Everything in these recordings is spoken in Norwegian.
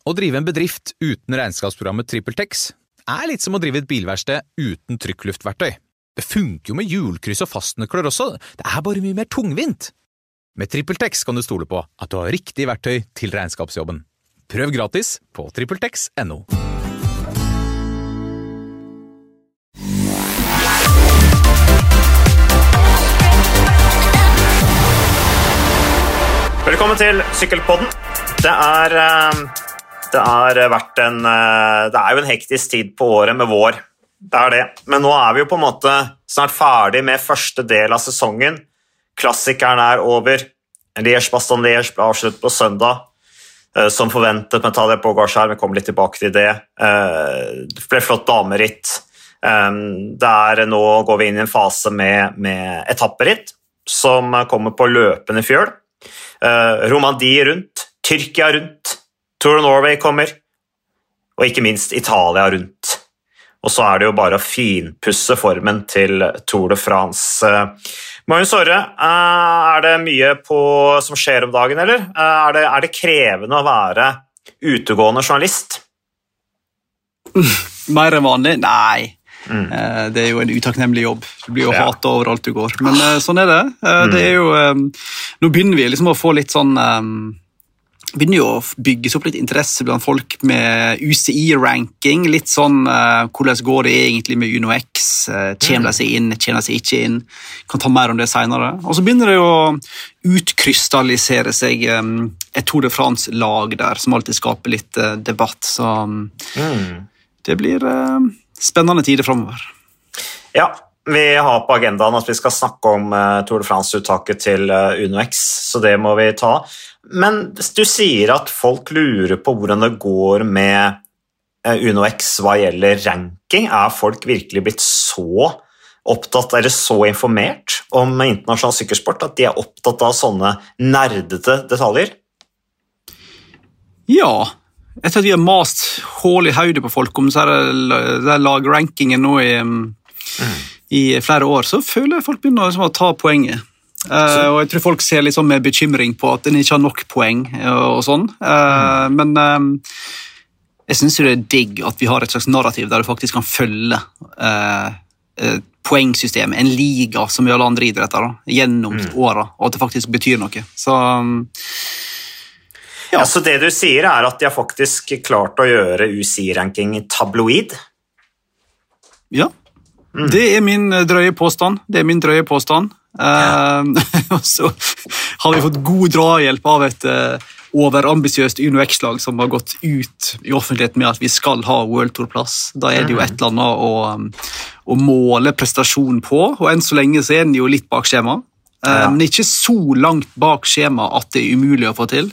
Å drive en bedrift uten regnskapsprogrammet TrippelTex litt som å drive et bilverksted uten trykkluftverktøy. Det funker jo med hjulkryss og fastnøkler også, det bare mye mer tungvint. Med TrippelTex kan du stole på at du har riktig verktøy til regnskapsjobben. Prøv gratis på TrippelTex.no. Velkommen til Sykkelpodden. Det har vært det jo en hektisk tid på året med vår. Det det. Men nå vi jo på en måte snart ferdig med første del av sesongen. Klassikeren over. Liège-Bastogne-Liège ble avsluttet på søndag. Som forventet med Tadej Pogačar, vi kommer litt tilbake til det. Det ble flott dameritt. Nå går vi inn i en fase med etapperitt som kommer på løpende fjøl. Romandie rundt, Tyrkia rundt, Tour of Norway kommer, og ikke minst Italia rundt. Og så det jo bare å finpusse formen til Tour de France. Magnus Orre, det mye som skjer om dagen, eller? Det krevende å være utegående journalist? Mer enn vanlig? Nei. Det jo en utakknemlig jobb. Du blir jo hatet overalt du går. Men sånn det. Det jo... Nå begynner vi liksom å få litt sånn... begynner jo å bygges opp litt interesse blant folk med UCI-ranking, litt sånn hvordan går det egentlig med UnoX, kommer de seg inn, kommer de seg ikke inn, kan ta mer om det senere. Og så begynner det jo å utkrystallisere seg et Tour de France-lag der, som alltid skaper litt debatt, så det blir spennende tider fremover. Ja, vi har på agendaen at vi skal snakke om Tour de France-uttaket til UnoX, så det må vi ta. Men du sier at folk lurer på hvordan det går med UnoX hva gjelder ranking. Folk virkelig blitt så opptatt, eller så informert om internasjonal sykkelsport at de opptatt av sånne nerdete detaljer? Ja, etter at vi har mast hål i høyde på folk om så det lagrankingen nå i flere år, så føler jeg folk begynner å ta poenget. Og jeg tror folk ser litt sånn med bekymring på at den ikke har nok poeng og sånn, men jeg synes jo det digg at vi har et slags narrativ der du faktisk kan følge poengsystemet, en liga som i alle andre idretter gjennom årene, og at det faktisk betyr noe. Så ja, så det du sier at de har faktisk klart å gjøre UCI-ranking tabloid? Ja, det min drøye påstand. Og så har vi fått god drahjelp av et overambisiøst UnoX-lag som har gått ut i offentlighet med at vi skal ha World Tour-plass. Da det jo et eller annet å måle prestasjon på, og enn så lenge så den jo litt bak skjema. Men ikke så langt bak skjema at det umulig å få til.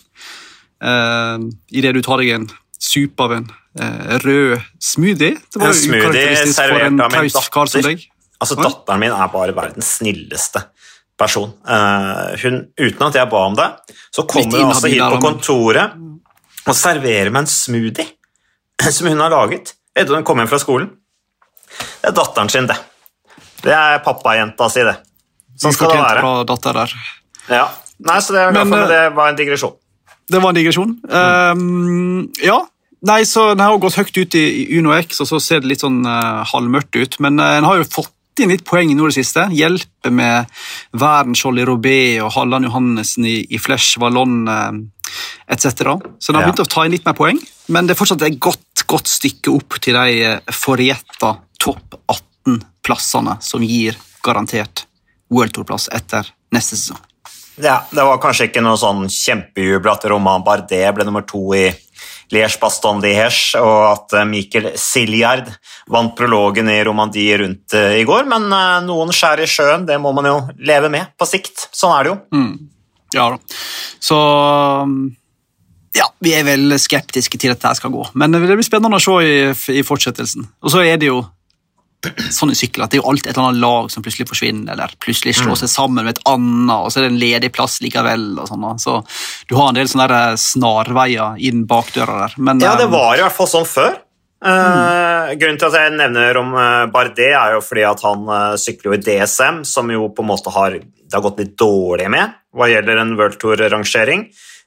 I det du tar deg en sup av en rød smoothie. Det var jo ukarakteristisk for en traus kar som deg. Altså, datteren min bare verdens snilleste person. Uten at jeg ba om det, så kommer hun altså hit på kontoret og serverer meg en smoothie som hun har laget etter hun kom hjem fra skolen. Det datteren sin, det. Det pappajenta si, det. Sånn skal det være. Bra datter der. Ja. Nei, så det var en digresjon. Det var en digresjon. Ja, nei, så den har jo gått høyt ut i UnoX, og så ser det litt sånn halvmørkt ut, men den har jo fått inn litt poeng nå det siste. Hjelper med Verdensskjold i Roubaix og Halland Johannessen i Flèche Wallonne, etc. Så den har begynt å ta inn litt mer poeng, men det fortsatt et godt stykke opp til de forgjetta topp 18-plassene som gir garantert World Tour-plass etter neste sesong. Ja, det var kanskje ikke noe sånn kjempejubel at Romain Bardet ble nummer 2 i Liège-Bastogne-Liège, og at Mikel Siljard vant prologen i Romandie rundt i går, men noen skjær i sjøen, det må man jo leve med på sikt. Sånn det jo. Ja da. Så ja, vi vel skeptiske til at det skal gå, men det blir spennende å se i fortsettelsen. Og så det jo sånne sykler, at det jo alltid et eller annet lag som plutselig forsvinner, eller plutselig slår seg sammen med et annet, og så det en ledig plass likevel, og sånn. Så du har en del sånne der snarveier inn bak døra der. Men, ja, det var i hvert fall sånn før. Grunnen til at jeg nevner om Bardet jo fordi at han sykler jo i DSM, som jo på en måte det har gått litt dårlig med hva gjelder en World Tour-rangering.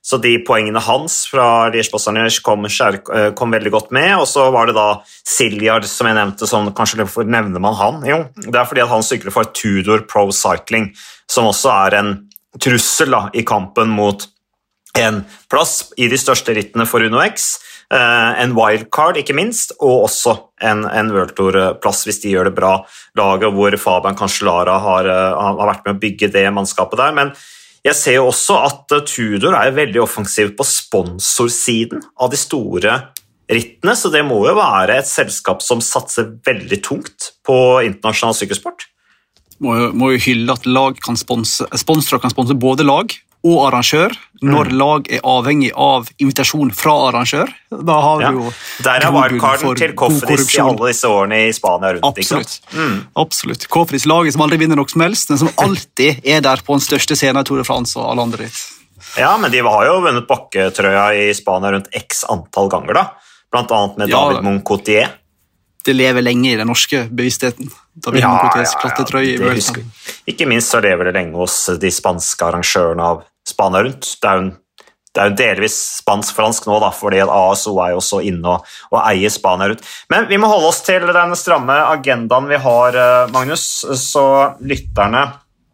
så de poengene hans fra Liège-Bastogne-Liège kom veldig godt med, og så var det da Silliard som jeg nevnte, som kanskje nevner man han? Jo, det fordi at han sykler for Tudor Pro Cycling, som også en trussel da, i kampen mot en plass i de største rittene for Uno X, en wildcard ikke minst, og også en World Tour-plass hvis de gjør det bra laget, hvor Fabian Cancellara har vært med å bygge det mannskapet der, men jeg ser jo også at Tudor veldig offensiv på sponsorsiden av de store rittene, så det må jo være et selskap som satser veldig tungt på internasjonal sykkelsport. Må jo hylle at sponsorer kan sponse både lag og arrangør, når lag avhengig av invitasjon fra arrangør. Da har vi jo... Der wildcarden til Cofidis i alle disse årene i Spania rundt. Absolutt. Absolutt. Cofidis laget som aldri vinner noe som helst, men som alltid der på den største scenen i Tour de France og alle andre ritt. Ja, men de har jo vunnet bakketrøya i Spania rundt x antall ganger da, blant annet med David Moncotier. Det lever lenge i den norske bevisstheten. David Moncotiers klatretrøye i Vuelta. Ikke minst så lever det lenge hos de spanske arrangørene av Spania rundt. Det jo delvis spansk-fransk nå, da, fordi ASO jo også inne og eier Spania rundt. Men vi må holde oss til den stramme agendaen vi har, Magnus, så lytterne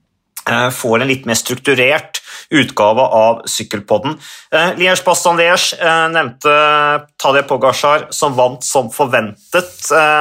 får en litt mer strukturert utgave av Sykkelpodden. Liège-Bastogne-Liège nevnte Tadej Pogačar som vant som forventet.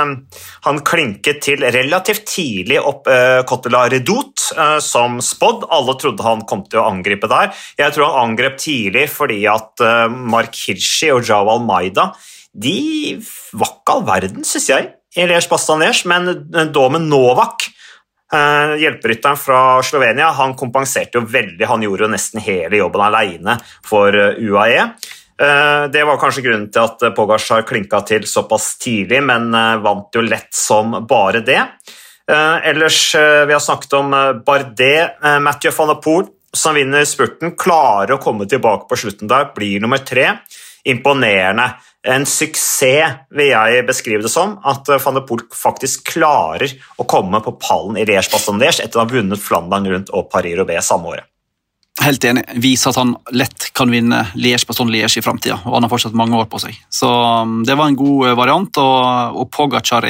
Han klinket til relativt tidlig opp Côte de la Redoute som spådd. Alle trodde han kom til å angripe der. Jeg tror han angrep tidlig fordi at Mark Hirschi og Joao Almeida, de var ikke all verden, synes jeg, i Liège-Bastogne-Liège, men Domen Novak, hjelperytteren fra Slovenia, han kompenserte jo veldig, han gjorde jo nesten hele jobben alene for UAE. Det var kanskje grunnen til at Pogačar klinket til såpass tidlig, men vant jo lett som bare det. Ellers, vi har snakket om Bardet, Mathieu van der Poel, som vinner spurten, klarer å komme tilbake på slutten der, blir nummer 3, imponerende. En suksess vil jeg beskrive det som, at Van der Poel faktisk klarer å komme på pallen i Liège-Bastogne-Liège etter å ha vunnet Flandern rundt og Paris-Roubaix samme året. Helt enig. Viser at han lett kan vinne Liège-Bastogne-Liège i fremtiden, og han har fortsatt mange år på seg. Så det var en god variant, og Pogačar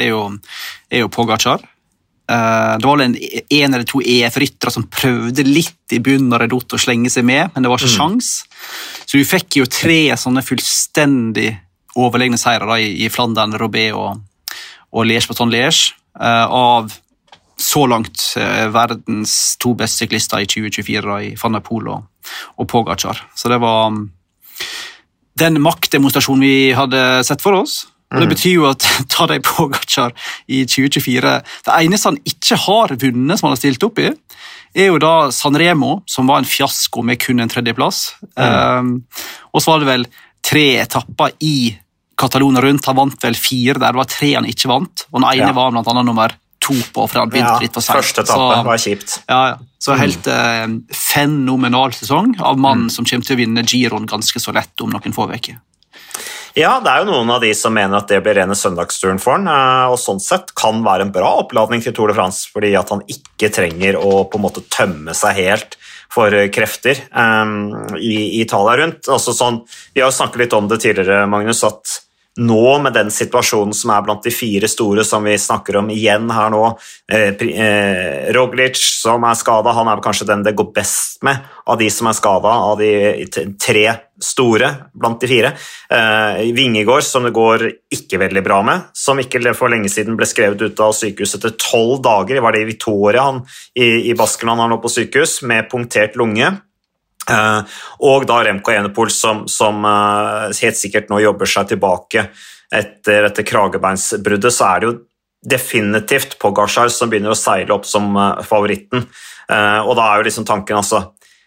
jo Pogačar. Det var vel en eller to EF-ryttere som prøvde litt i bunnen av Redoute å slenge seg med, men det var ikke sjans. Så vi fikk jo 3 sånne fullstendig overlegne seirer i Flandern, Roubaix og Liège-Bastogne-Liège av så langt verdens 2 beste syklister i 2024 i Van der Poel og Pogačar. Så det var den maktdemonstrasjonen vi hadde sett for oss. Og det betyr jo at Tadej Pogačar i 2024, det eneste han ikke har vunnet som han har stilt opp i, jo da Sanremo, som var en fiasko med kun en 3. plass. Og så var det vel 3 etapper i Katalona rundt, han vant vel 4 der, det var 3 han ikke vant, og den ene var blant annet nummer 2 på, for han begynte litt for sent. Første etappe var kjipt. Så helt fenomenal sesong av mannen som kommer til å vinne Giron ganske så lett om noen få veker. Ja, det jo noen av de som mener at det blir rene søndagsturen for han, og sånn sett kan være en bra oppladning til Tour de France, fordi at han ikke trenger å på en måte tømme seg helt for krefter i Italia rundt. Altså sånn, vi har jo snakket litt om det tidligere, Magnus, at nå med den situasjonen som blant de 4 store som vi snakker om igjen her nå, Roglic som skadet, han vel kanskje den det går best med av de som skadet, av de 3 store blant de 4. Vingegaard som det går ikke veldig bra med, som ikke for lenge siden ble skrevet ut av sykehus etter 12 dager, var det i Vitoria han i Baskerland han lå på sykehus med punktert lunge. Og da Remco Evenepoel som helt sikkert nå jobber seg tilbake etter kragebeinsbruddet, så det jo definitivt Pogačar som begynner å seile opp som favoritten, og da jo liksom tanken altså,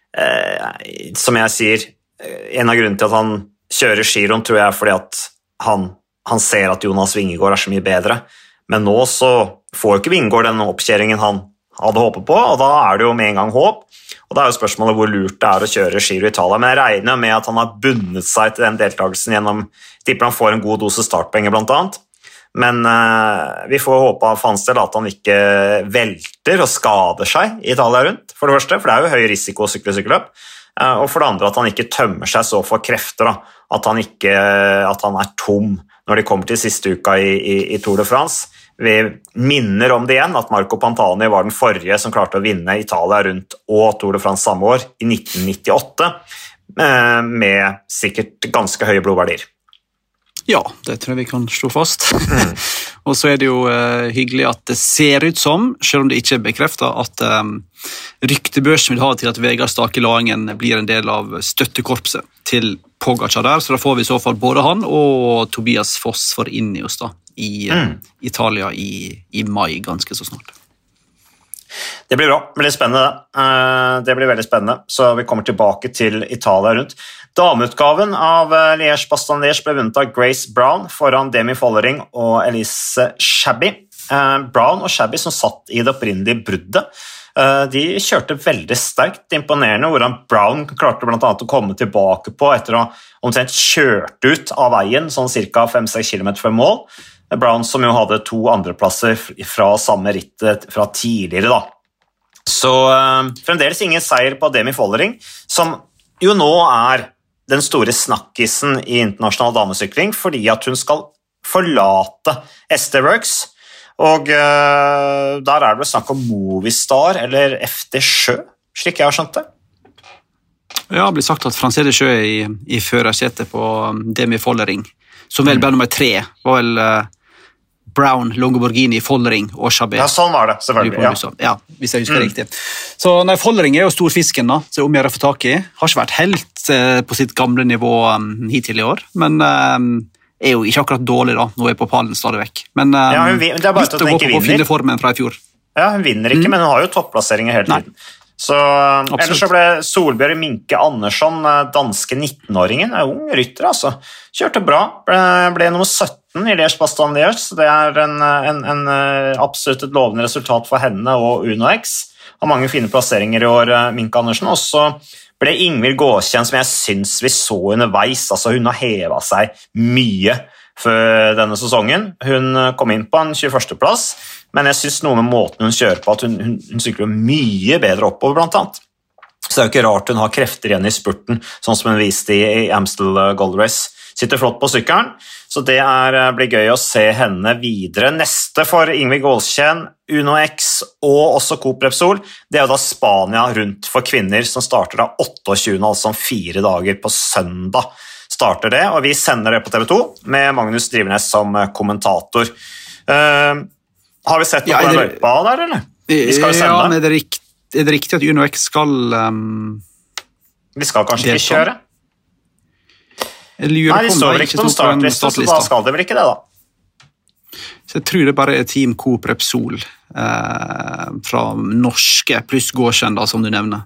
som jeg sier, en av grunnene til at han kjører Giron tror jeg fordi at han ser at Jonas Vingegaard så mye bedre, men nå så får ikke Vingegaard den oppkjøringen han hadde håpet på, og da det jo med en gang håp, og det jo spørsmålet hvor lurt det å kjøre Giro Italia, men jeg regner med at han har bundet seg til den deltakelsen gjennom, tipper han får en god dose startpenger blant annet, men vi får håpe av hans del at han ikke velter og skader seg i Italia rundt, for det første, for det jo høy risiko å sykle sykkelløp, og for det andre at han ikke tømmer seg så for krefter, da. At han tom når de kommer til siste uka i Tour de France. Vi minner om det igjen, at Marco Pantani var den forrige som klarte å vinne Italia rundt og Tour de France samme år, i 1998, med sikkert ganske høye blodverdier. Ja, det tror jeg vi kan slå fast. Og så det jo hyggelig at det ser ut som, selv om det ikke bekreftet, at ryktebørsen vil ha til at Vegard Stake Laengen blir en del av støttekorpset til Pogačar der, så da får vi i så fall både han og Tobias Foss for Ineos da, i Italia i mai ganske så snart. Det blir bra, det blir spennende. Det blir veldig spennende, så vi kommer tilbake til Italia rundt. Dameutgaven av Liège-Bastogne-Liège ble vunnet av Grace Brown foran Demi Follering og Elise Shabby. Brown og Shabby som satt i det opprinnelige bruddet, de kjørte veldig sterkt, imponerende, hvordan Brown klarte blant annet å komme tilbake på etter å ha omtrent kjørt ut av veien, sånn cirka 5-6 kilometer før mål. Brown som jo hadde 2 andreplasser fra samme rittet fra tidligere da. Så fremdeles ingen seier på Demi Follering, som jo nå den store snakkisen i internasjonal damesykling, fordi at hun skal forlate SD Works, og der det vel snakk om Movistar eller FD Sjø, slik jeg har skjønt det. Ja, det blir sagt at Francede Sjø i førersetet på Demi Follering, som vel ble nummer 3, var vel Brown, Longoborghini, Follering og Chabet. Ja, sånn var det, selvfølgelig. Ja, hvis jeg husker riktig. Så Follering jo storfisken da, så om jeg har fått tak i. Har ikke vært helt på sitt gamle nivå hittil i år, men jo ikke akkurat dårlig da, nå på pallen stadig vekk. Men ja, det bare at hun ikke vinner. Å finne formen fra i fjor. Ja, hun vinner ikke, men hun har jo topplasseringer hele tiden. Så, ellers så ble Solbjørg Minke Andersson, danske 19-åringen, ung rytter altså, kjørte bra, ble nummer 17 i Liège-Bastogne-Liège, så det en absolutt et lovende resultat for henne og Uno X. Har mange fine plasseringer i år, Minke Andersen, og så ble Ingvild Gåsjen, som jeg synes vi så underveis, altså hun har hevet seg mye for denne sesongen. Hun kom inn på en 21. plass, men jeg synes noe med måten hun kjører på, at hun sykler mye bedre oppover blant annet. Så det jo ikke rart hun har krefter igjen i spurten, sånn som hun viste i Amstel Gold Race. Sitter flott på sykkelen, så det blir gøy å se henne videre. Neste for Ingvild Gåsjen, Uno X og også Coop Repsol, det jo da Spania rundt for kvinner, som starter da 28, altså om 4 dager på søndag starter det, og vi sender det på TV 2 med Magnus Drivenes som kommentator. Har vi sett noe på den løypa der, eller? Vi skal jo sende. Ja, men det riktig at Uno X skal... vi skal kanskje ikke kjøre? Nei, de står vel ikke på startliste, så da skal det vel ikke det da. Så jeg tror det bare Team Coop Repsol fra norske, pluss Gåsjen da, som du nevner.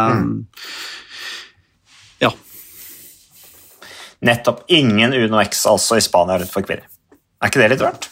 Ja. Nettopp, ingen Uno X altså i Spania rundt for kvinner. Ikke det litt rart?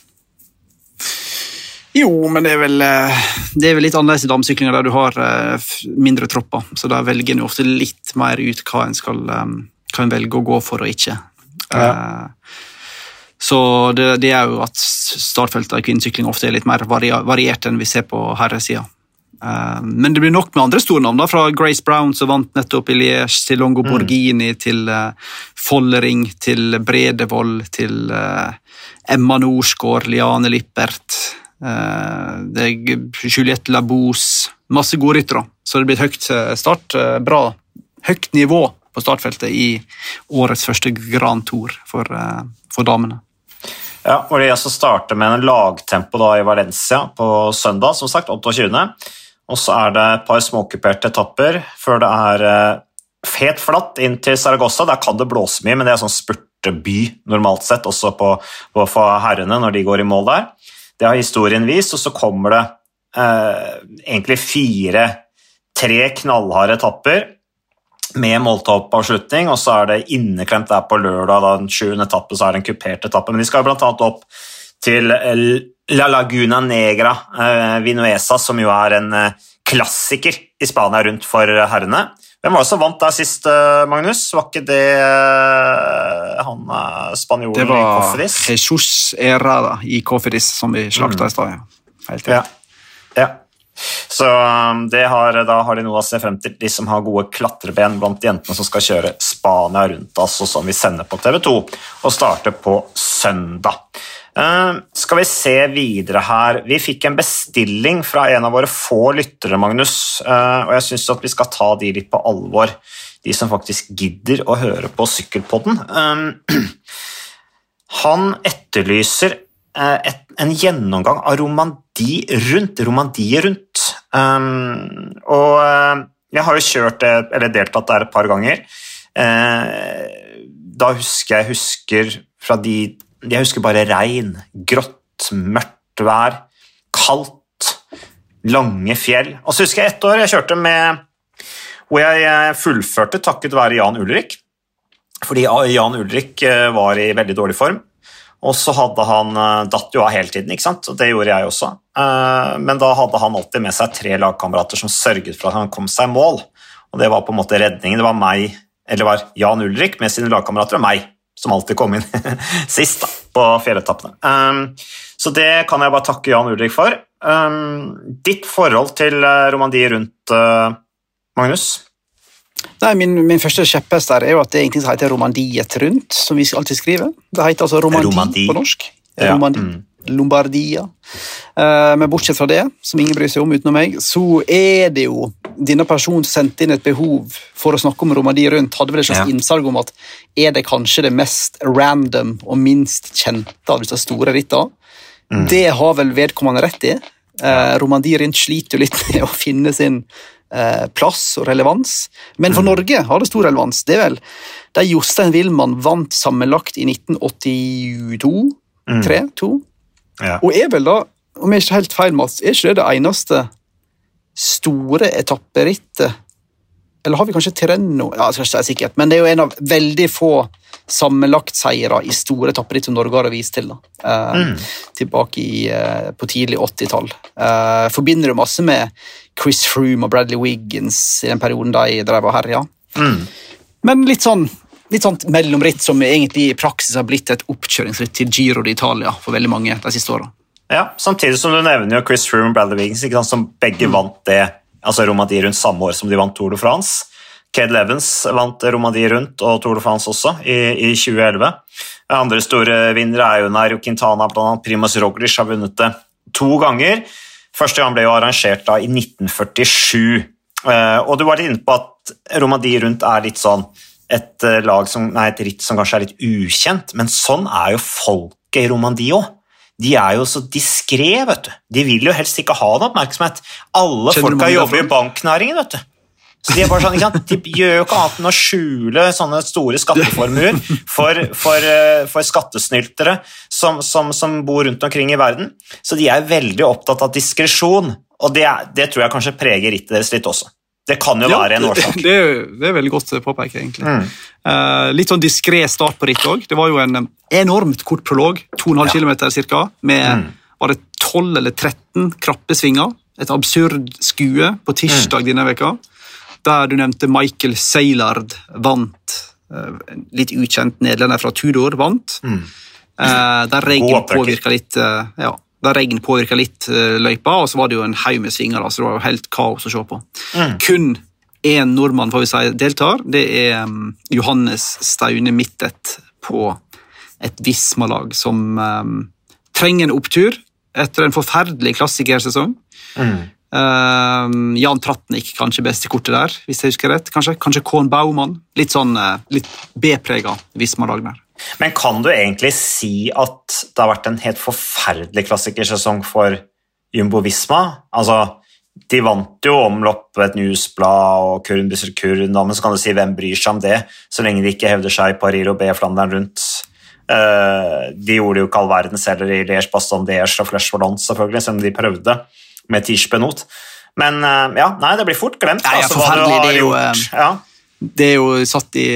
Jo, men det vel litt annerledes i damesyklinger der du har mindre tropper, så da velger en ofte litt mer ut hva en velge å gå for og ikke. Ja. Så det jo at startfeltet av kvinnesykling ofte litt mer variert enn vi ser på herresiden. Men det blir nok med andre store navn da, fra Grace Brown som vant nettopp i Liège, til Longoborghini, til Follering, til Bredevold, til Emma Norsgaard, Liane Lippert, det Juliette Labous, masse gode ryttere, så det blir et høyt start, bra, høyt nivå på startfeltet i årets første Grand Tour for damene. Ja, hvor de altså starter med en lagtempo da i Valencia på søndag, som sagt, 28. Og så det et par småkuperte etapper, før det helt flatt inn til Zaragoza. Der kan det blåse mye, men det sånn spurteby normalt sett, også for herrene når de går i mål der. Det har historien vist, og så kommer det egentlig 3 knallharde etapper, med måltoppavslutning, og så det inneklemt der på lørdag, da den 7. etappe, så det en kupert etappe, men de skal blant annet opp til La Laguna Negra, Vinuesa, som jo en klassiker i Spania rundt for herrene. Hvem var det som vant der sist, Magnus? Var ikke det han spanjolen i Cofidis? Det var Jesus Herrera i Cofidis, som vi slakta i stedet. Helt ja. Så da har de noe å se frem til, de som har gode klatreben blant jentene som skal kjøre Spania rundt oss, og som vi sender på TV2 og starter på søndag. Skal vi se videre her. Vi fikk en bestilling fra en av våre få lyttere, Magnus, og jeg synes at vi skal ta de litt på alvor, de som faktisk gidder å høre på Sykkelpodden. Han etterlyser en gjennomgang av Romandie rundt. Og jeg har jo kjørt det, eller deltatt der et par ganger. Da husker fra jeg husker bare regn, grått, mørkt vær, kaldt, lange fjell. Og så husker jeg ett år jeg kjørte hvor jeg fullførte takket være Jan Ullrich, fordi Jan Ullrich var i veldig dårlig form, og så hadde han datt jo av hele tiden, ikke sant? Og det gjorde jeg også. Men da hadde han alltid med seg 3 lagkamerater som sørget for at han kom seg i mål, og det var på en måte redningen. Det var meg, eller var Jan Ullrich med sine lagkamerater, og meg, som alltid kom inn sist da, på fjelletappene. Så det kan jeg bare takke Jan Ullrich for. Ditt forhold til Romandie rundt, Magnus? Nei, min første kjepphest der jo at det er egentlig som heter Romandiet rundt, som vi alltid skriver. Det heter altså Romandie på norsk. Ja. Lombardia. Men bortsett fra det, som ingen bryr seg om utenom meg, så er det jo denne personen sendte inn et behov for å snakke om Romandie rundt, hadde vel et slags innsalg om at er det kanskje det mest random og minst kjente av disse store rittene. Det har vel vedkommende rett i. Romandie rundt sliter jo litt med å finne sin plass og relevans, men for Norge har det stor relevans. Det er vel da Jostein Wilman vant sammenlagt i 1982, 3-2, og er vel da, om jeg ikke helt feil, Mats, er ikke det eneste store etapperittet, eller har vi kanskje Tirreno? Ja, jeg skal ikke si sikkert, men det er jo en av veldig få sammenlagt seire i store etapperitt som Norge har å vise til da. Tilbake på tidlig 80-tall. Forbinder du masse med Chris Froome og Bradley Wiggins i den perioden de drev og herja. Men litt sånn mellomritt som egentlig i praksis har blitt et oppkjøringsritt til Giro d'Italia for veldig mange de siste årene. Ja, samtidig som du nevner jo Chris Froome og Bradley Wiggins, ikke sant, som begge vant det, altså Romandie rundt samme år som de vant Tour de France. Cadel Evans vant Romandie rundt og Tour de France også i 2011. Andre store vinnere er jo Nairo Quintana, blant annet Primož Roglič har vunnet det 2 ganger. Første gang ble jo arrangert da i 1947. Og du var litt inne på at Romandie rundt er litt sånn et ritt som kanskje er litt ukjent, men sånn er jo folket i Romandie også. De er jo så diskret, vet du. De vil jo helst ikke ha noe oppmerksomhet. Alle folka jobber i banknæringen, vet du. Så de er bare sånn, ikke sant? De gjør jo ikke annet enn å skjule sånne store skatteformuer for skattesnyltere som bor rundt omkring i verden. Så de er veldig opptatt av diskresjon, og det tror jeg kanskje preger rittet deres litt også. Det kan jo være en årsak. Det er veldig godt påpeke, egentlig. Litt sånn diskret start på rittet også. Det var jo en enormt kort prolog, 2,5 kilometer cirka, med var det 12 eller 13 krappe svinger, et absurd skue på tirsdag denne veka, der du nevnte Michael Seilard vant, litt ukjent nederlender fra Tudor vant, der regn påvirket litt løypa, og så var det jo en haug med svinger, så det var jo helt kaos å se på. Kun en nordmann, får vi si, deltar, det er Johannes Staune Mittet på et Visma-lag som trenger en opptur etter en forferdelig klassikersesong. Jan Tratnik kanskje best i kortet der, hvis jeg husker rett. Kanskje Kohn Baumann. Litt B-preget Visma-lag der. Men kan du egentlig si at det har vært en helt forferdelig klassikersesong for Jumbo Visma? Altså, de vant jo omloppet Newsblad og Kurn-Busser Kurn, men så kan du si hvem bryr seg om det, så lenge de ikke hevder seg i Paris-Roubaix-Flandern rundt. De gjorde jo ikke all verden selv i Liège-Bastogne-Liège og Flèche Wallonne, selvfølgelig, som de prøvde med Tiche-Benot. Men det blir fort glemt. Nei, altså, forferdelig. Det er jo satt i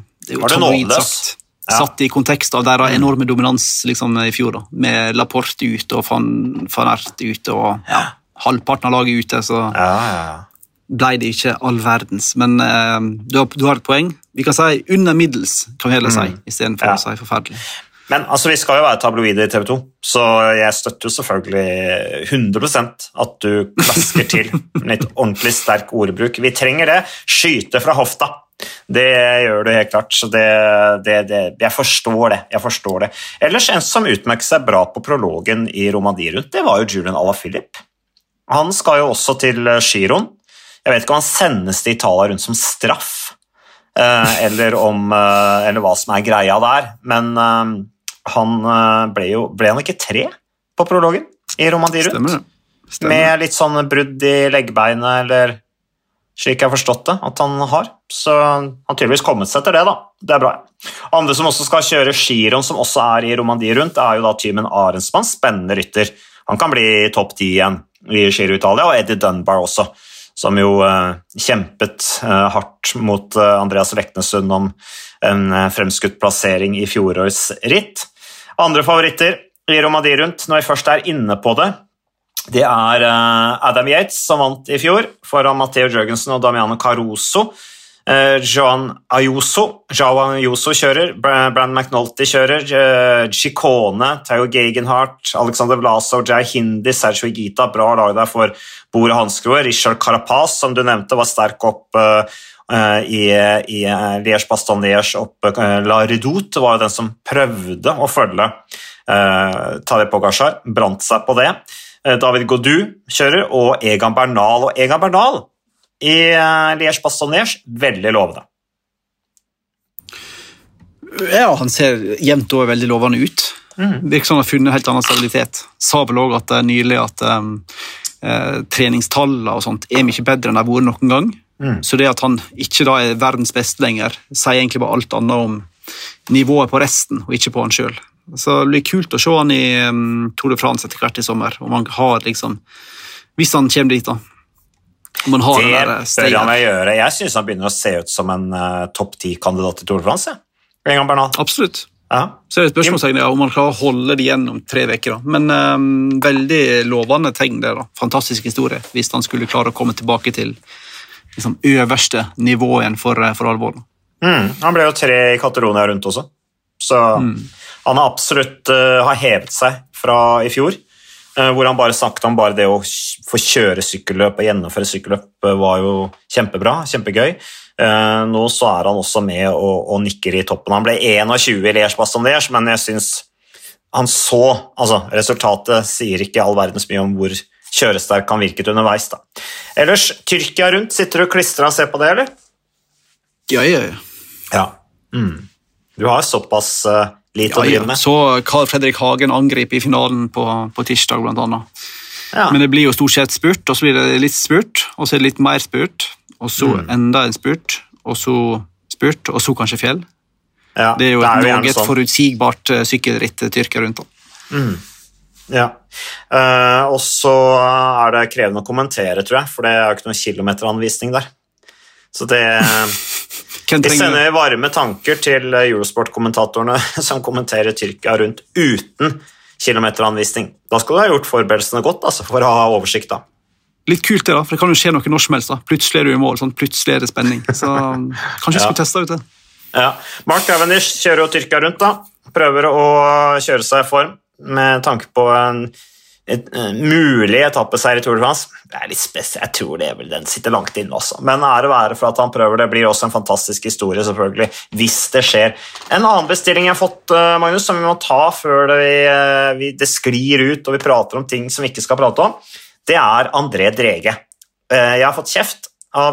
satt i kontekst av deres enorme dominans liksom, i fjor, da, med Laporte ut og Van Aert ut og halvparten av laget ute, så ble det ikke all verdens. Men du har et poeng. Vi kan si under middels, kan vi heller si, i stedet for å si forferdelig. Men altså, vi skal jo være tabloide i TV 2, så jeg støtter jo selvfølgelig 100% at du klasker til med litt ordentlig sterk ordbruk. Vi trenger det. Skyte fra hofta. Det gjør du helt klart, så jeg forstår det. Ellers en som utmerker seg bra på prologen i Romandie rundt, det var jo Julian Alaphilippe. Han skal jo også til Giron. Jeg vet ikke om han sendes til Italia rundt som straff, eller hva som er greia der, men han ble han ikke 3 på prologen i Romandie rundt? Stemmer. Med litt sånn brudd i leggbeinet, eller slik jeg har forstått det, at han har. Så han har tydeligvis kommet seg til det da. Det er bra. Andre som også skal kjøre Giron, som også er i Romandie rundt, er jo da Thymen Arensmann, spennende rytter. Han kan bli topp 10 igjen i Giro Italia, og Eddie Dunbar også, som jo kjempet hardt mot Andreas Leknesund om en fremskutt plassering i fjorårets ritt. Andre favoritter i Romandie rundt, når vi først er inne på det, det er Adam Yates som vant i fjor, foran Matteo Jørgensen og Damiano Caruso. João Ayuso kjører, Brandon McNulty kjører, Ciccone, Theo Gegenhardt, Alexander Vlasov, Jai Hindi, Sergio Higuita, bra lag der for Bora Hansgrohe. Richard Carapaz, som du nevnte, var sterk opp i Liège-Bastogne-Liège opp La Redoute, var jo den som prøvde å følge Tadej Pogačar, brant seg på det. David Gaudu kjører, og Egan Bernal i Liège-Bastogne-Liège, veldig lovende. Ja, han ser jevnt og veldig lovende ut. Virker som han har funnet helt annen stabilitet. Sa vel også at nylig at treningstallene og sånt er mye bedre enn det har vært noen gang. Så det at han ikke da er verdens beste lenger, sier egentlig bare alt annet om nivået på resten, og ikke på han selv. Så det blir kult å se han i Tour de France etter hvert i sommer, om han har liksom, hvis han kommer dit da. Om han har det bør han gjøre. Jeg synes han begynner å se ut som en topp 10-kandidat i Tour de France. Egan Bernal. Absolutt. Ja. Så er det spørsmål om han klarer å holde det gjennom 3 veker. Da. Men veldig lovende tegn det da. Fantastisk historie, hvis han skulle klare å komme tilbake til liksom, øverste nivå igjen for alvor. Han ble jo 3 i Catalonia rundt også. Så han har absolutt hevet seg fra i fjor, hvor han bare snakket om bare det å få kjøre sykkelløp og gjennomføre sykkelløp var jo kjempebra, kjempegøy. Nå så er han også med og nikker i toppen. Han ble 21 i Liège-Bastogne-Liège, men jeg synes han så, altså resultatet sier ikke all verdens mye om hvor kjøresterk han virket underveis da. Ellers, Tyrkia rundt, sitter du klistret og ser på det, eller? Ja. Du har såpass lite å drive med. Så Carl Fredrik Hagen angriper i finalen på tirsdag blant annet. Ja. Men det blir jo stort sett spurt, og så blir det litt spurt, og så er det litt mer spurt, og så enda en spurt, og så kanskje fjell. Ja, det er jo et forutsigbart sykkelritt Tyrkia rundt. Ja, og så er det krevende å kommentere, tror jeg, for det er jo ikke noen kilometeranvisning der. Så det... Vi sender varme tanker til Eurosport-kommentatorene som kommenterer Tyrkia rundt uten kilometeranvisning. Da skal du ha gjort forberedelsene godt, altså, for å ha oversikt da. Litt kult det da, for det kan jo skje noe når som helst da. Plutselig er du i mål, sånn, plutselig er det spenning. Så kanskje vi skulle teste ut det. Ja, Mark Cavendish kjører jo Tyrkia rundt da. Prøver å kjøre seg i form med tanke på en mulig etappeseier i Tour de France. Det er litt spesielt, jeg tror det vel den sitter langt inne også. Men ære være for at han prøver, det blir også en fantastisk historie selvfølgelig, hvis det skjer. En annen bestilling jeg har fått, Magnus, som vi må ta før det sklir ut og vi prater om ting som vi ikke skal prate om, det er André Drege. Jeg har fått kjeft av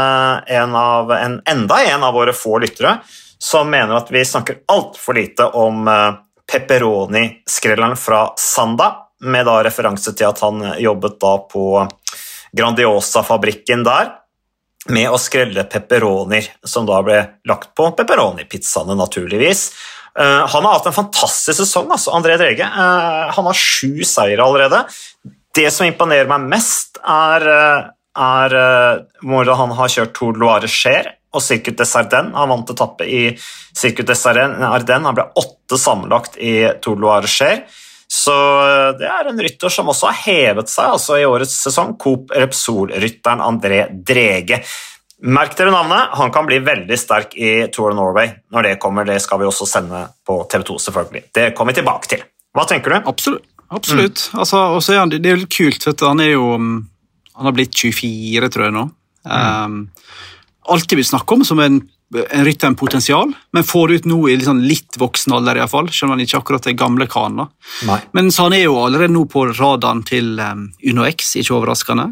enda en av våre få lyttere som mener at vi snakker alt for lite om pepperoni-skrelleren fra Sanda, med da referanse til at han jobbet da på Grandiosa-fabrikken der, med å skrelle pepperonier, som da ble lagt på pepperoni-pizzaene naturligvis. Han har hatt en fantastisk sesong, altså, André Drege. Han har 7 seier allerede. Det som imponerer meg mest er hvordan han har kjørt Tour de Loire-Cher og Circuit des Ardennes. Han vant etappe i Circuit des Ardennes. Han ble 8 sammenlagt i Tour de Loire-Cher. Så det er en rytter som også har hevet seg altså i årets sesong, Coop Repsol-rytteren André Drege. Merk dere navnet, han kan bli veldig sterk i Tour of Norway. Når det kommer, det skal vi også sende på TV2 selvfølgelig. Det kommer vi tilbake til. Hva tenker du? Absolutt. Altså, og så det er jo litt kult, vet du. Han har blitt 24, tror jeg nå. Alltid vil snakke om som en rytter med potensial, men får det ut nå i litt voksen alder i hvert fall, selv om han ikke akkurat er gamle kan da. Men så han er jo allerede nå på radaren til Uno X, ikke overraskende.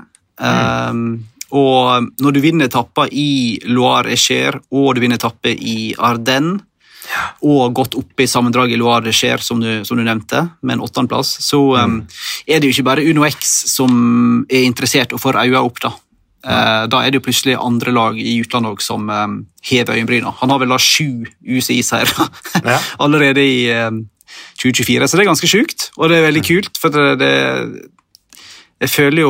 Og når du vinner etapper i Loire-et-Cher, og du vinner etapper i Ardennes, og gått opp i sammendrag i Loire-et-Cher, som du nevnte, med en 8. plass, så er det jo ikke bare Uno X som er interessert og får øynene opp da. Da er det jo plutselig andre lag i utlandet som hever øyenbryna. Han har vel 7 UCI-seiere allerede i 2024, så det er ganske sykt, og det er veldig kult, for jeg føler jo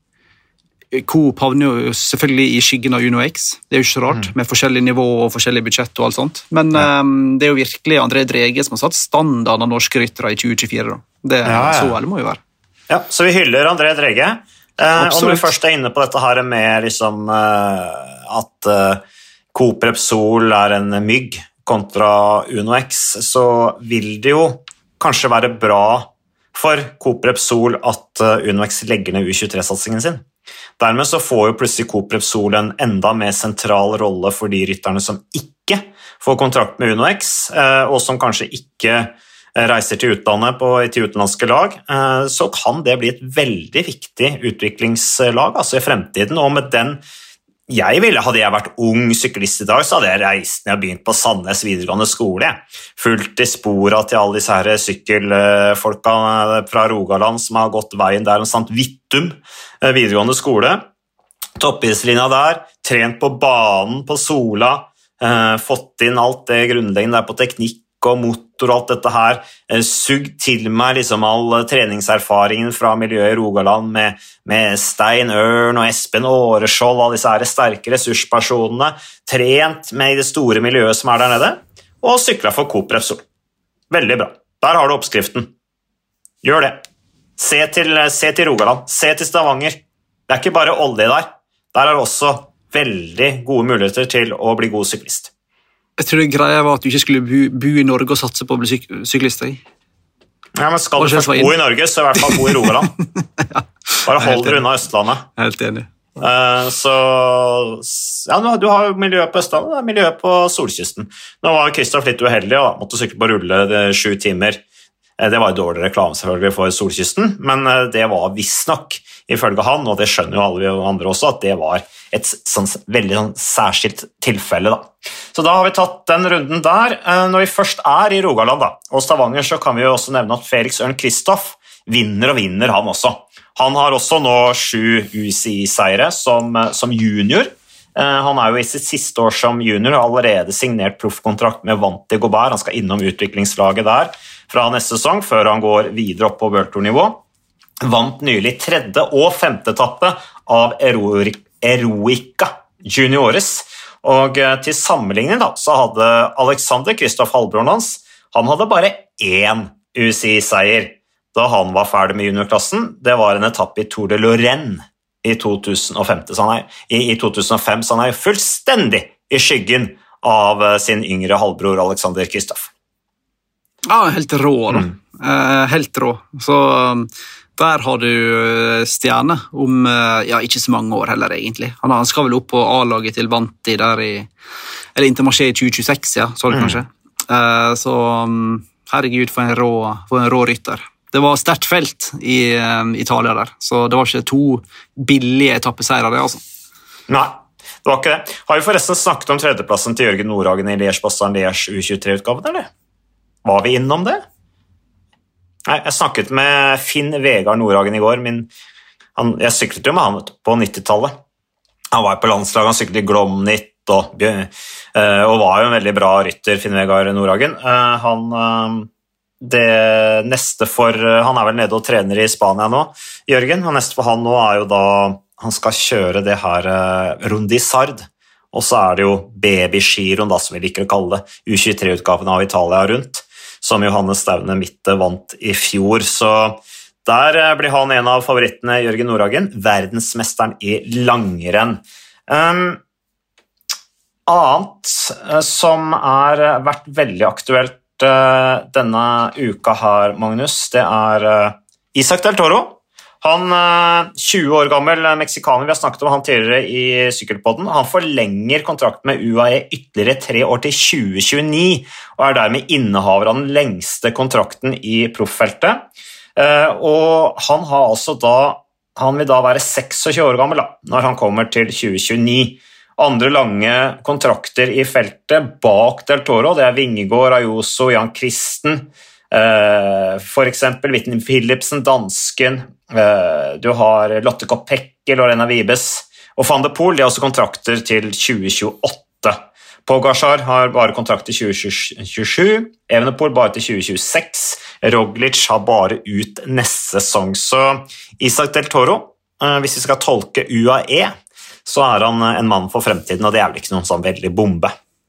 Coop havner jo selvfølgelig i skyggen av Uno X, det er jo ikke så rart, med forskjellige nivå og forskjellige budsjett og alt sånt, men det er jo virkelig André Drege som har satt standarden av norske ryttere i 2024 da. Så ærlig må jo være. Ja, så vi hyller André Drege. Og når vi først er inne på dette her med liksom, at Coop Repsol er en mygg kontra Uno X, så vil det jo kanskje være bra for Coop Repsol at Uno X legger ned U23-satsingen sin. Dermed så får jo plutselig Coop Repsol en enda mer sentral rolle for de rytterne som ikke får kontrakt med Uno X, og som kanskje ikke reiser til utlandet til utenlandske lag, så kan det bli et veldig viktig utviklingslag altså i fremtiden, og med den hadde jeg vært ung syklist i dag, så hadde jeg reist ned og begynt på Sandnes videregående skole, fulgt i sporet til alle disse her sykkelfolka fra Rogaland som har gått veien der, samt Vittum videregående skole, toppidrettslinja der, trent på banen på Sola, fått inn alt det grunnleggende der på teknikk og motor og alt dette her, sugd til meg liksom all treningserfaringen fra miljøet i Rogaland med Stein Ørn og Espen Åreskjold, alle disse her sterke ressurspersonene, trent med det store miljøet som der nede, og syklet for Coop Repsol. Veldig bra. Der har du oppskriften. Gjør det. Se til Rogaland, se til Stavanger. Det er ikke bare olje der. Der er også veldig gode muligheter til å bli god syklist. Jeg tror det greia var at du ikke skulle bo i Norge og satse på å bli syklist. Ja, men skal du først bo i Norge, så i hvert fall bo i Rogaland. Bare hold dere unna Østlandet. Helt enig. Så du har jo miljø på Østlandet, det er miljø på Solkysten. Nå var Kristoff litt uheldig og måtte sykle på rulle 7 timer. Det var jo dårlig reklame selvfølgelig for Solkysten, men det var visstnok ifølge han, og det skjønner jo alle andre også, at det var et veldig særskilt tilfelle da. Så da har vi tatt den runden der. Når vi først er i Rogaland da, og Stavanger, så kan vi jo også nevne at Felix Ørn Kristoff vinner han også. Han har også nå 7 UCI-seiere som junior. Han er jo i sitt siste år som junior og allerede signert proffkontrakt med Vanti Gobert. Han skal innom utviklingslaget der fra neste sesong, før han går videre opp på World Tour-nivå. Vant nylig 3. og 5. etappe av Eroica Juniores, og til sammenligning da, så hadde Alexander Kristoff Halvbroren hans, han hadde bare 1 UCI-seier da han var ferdig med juniorklassen. Det var en etappe i Tour de Lorraine i 2005, så han er fullstendig i skyggen av sin yngre halvbror Alexander Kristoff. Ja, helt rå da. Helt rå. Så der har du stjerne om, ikke så mange år heller egentlig. Han skal vel opp på A-laget til Vanti der eller Intermarché i 2026, så det kanskje. Så herregud, for en rå rytter. Det var sterkt felt i Italia der, så det var ikke 2 billige etappeseirer det, altså. Nei, det var ikke det. Har vi forresten snakket om 3.-plassen til Jørgen Nordhagen i Liège-Bastogne-Liège U23-utgaven, eller? Var vi innom det? Nei, jeg snakket med Finn Vegard Nordhagen i går. Jeg syklet jo med han på 90-tallet. Han var på landslaget, han syklet i Glomnit og var jo en veldig bra rytter, Finn Vegard Nordhagen. Han er vel nede og trener i Spania nå, Jørgen, og neste for han nå er jo da, han skal kjøre det her Rundisard, og så er det jo baby-giroen da, som vi liker å kalle det, U23-utgaven av Italia rundt, som Johannes Staune Mitte vant i fjor, så der blir han en av favorittene, Jørgen Nordhagen, verdensmesteren i langrenn. Annet som vært veldig aktuelt denne uka her, Magnus, det Isaac Del Toro. Han 20 år gammel meksikaner, vi har snakket om han tidligere i Sykkelpodden, han forlenger kontrakten med UAE ytterligere 3 år til 2029, og dermed innehaver av den lengste kontrakten i profffeltet. Og han har altså han vil da være 26 år gammel når han kommer til 2029. Andre lange kontrakter i feltet bak Del Toro, det Vingegaard, Ayuso, Jan Kristen, for eksempel Witten Philipsen, dansken, du har Lotte Kopecky, Lorena Vibes og Van der Poel, de har også kontrakter til 2028. Pogačar har bare kontrakt til 2027, Evenepoel bare til 2026, Roglic har bare ut neste sesong. Så Isaac Del Toro, hvis vi skal tolke UAE, så han en mann for fremtiden, og det vel ikke noen sånn veldig bombe.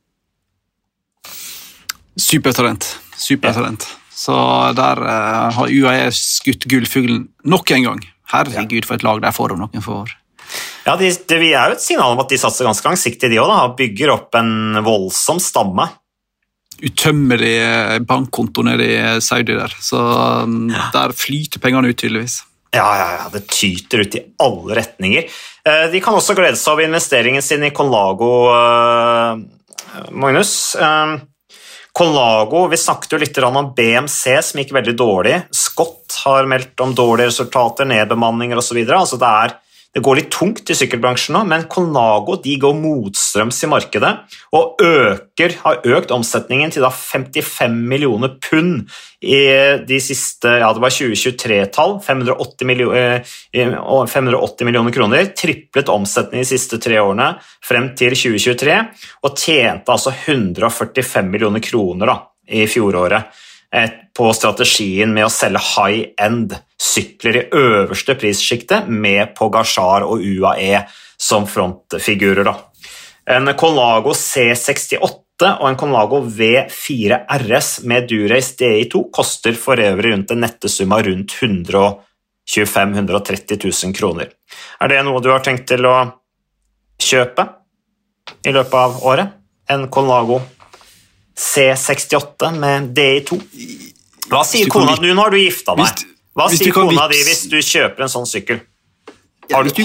Supertalent. Så der har UAE skutt gullfuglen nok en gang. Herregud, for et lag der får de noen for. Ja, vi jo et signal om at de satser ganske langsiktig, de også, og bygger opp en voldsom stamme. Utømmelig bankkonto nede i Saudi der, så der flyter pengene ut tydeligvis. Ja, det tyter ut i alle retninger. De kan også glede seg over investeringen sin i Colnago, Magnus. Colnago, vi snakket jo litt om BMC som gikk veldig dårlig. Scott har meldt om dårlige resultater, nedbemanninger og så videre. Altså det går litt tungt i sykkelbransjen nå, men Colnago de går motstrøms i markedet og har økt omsetningen til 55 millioner pund i de siste, det var 2023-tall, 580 millioner kroner, triplet omsetningen de siste 3 årene frem til 2023, og tjente altså 145 millioner kroner i fjoråret på strategien med å selge high-end sykler i øverste prisskiktet med Pogačar og UAE som frontfigurer. En Colnago C68 og en Colnago V4 RS med Durace DI2 koster for øvrig rundt en nettesum av rundt 125-130 000 kroner. Det noe du har tenkt til å kjøpe i løpet av året? En Colnago C68 med DI2. Hva sier kona du? Nå har du gifta deg. Hva sier kona di hvis du kjøper en sånn sykkel? Hvis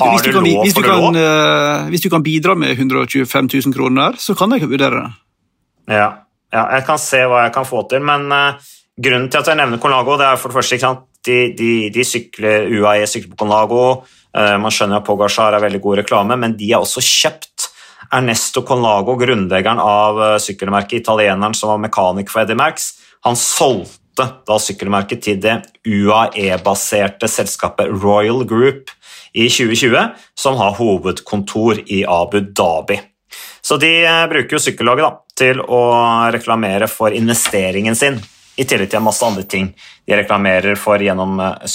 du kan bidra med 125 000 kroner, så kan jeg vurdere det. Ja, jeg kan se hva jeg kan få til, men grunnen til at jeg nevner Colnago, det for det første, ikke sant? De sykler, UAE sykler på Colnago, man skjønner at Pogačar veldig god reklame, men de også kjøpt Ernesto Colnago, grunnleggeren av sykkelmerket, italieneren som var mekanik for Eddy Merckx. Han solgte da sykkelmerket til det UAE-baserte selskapet Royal Group i 2020, som har hovedkontor i Abu Dhabi. Så de bruker jo sykkellaget til å reklamere for investeringen sin, i tillegg til en masse andre ting de reklamerer for gjennom